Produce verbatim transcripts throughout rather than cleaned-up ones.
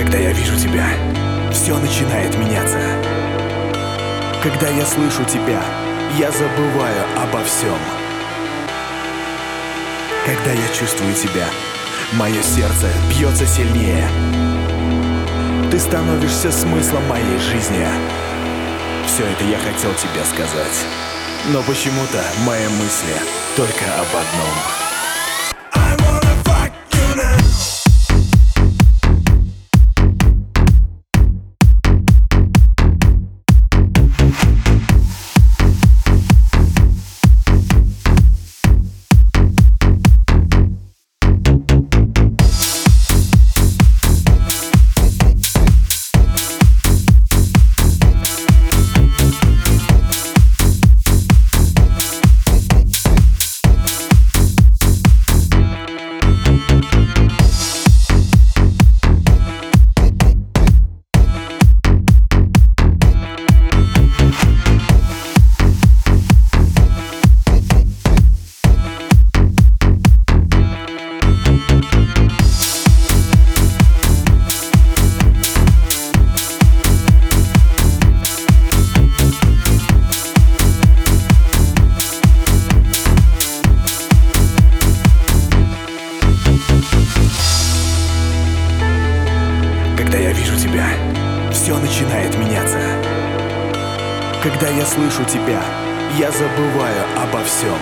Когда я вижу тебя, все начинает меняться. Когда я слышу тебя, я забываю обо всем. Когда я чувствую тебя, мое сердце бьется сильнее. Ты становишься смыслом моей жизни. Все это я хотел тебе сказать, но почему-то мои мысли только об одном. Когда я вижу тебя, все начинает меняться. Когда я слышу тебя, я забываю обо всем.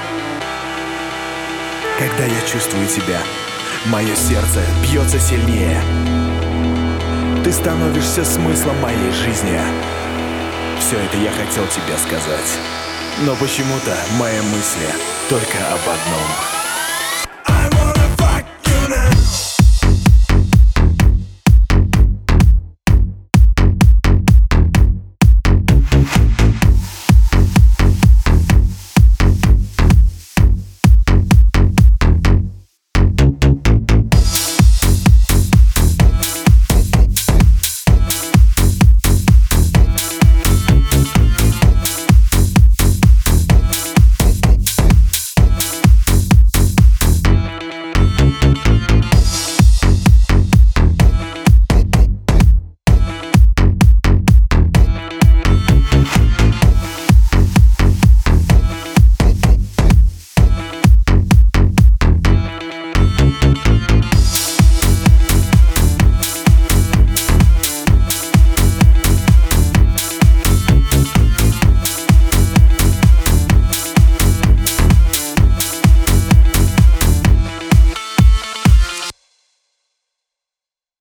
Когда я чувствую тебя, мое сердце бьется сильнее. Ты становишься смыслом моей жизни. Все это я хотел тебе сказать, но почему-то мои мысли только об одном.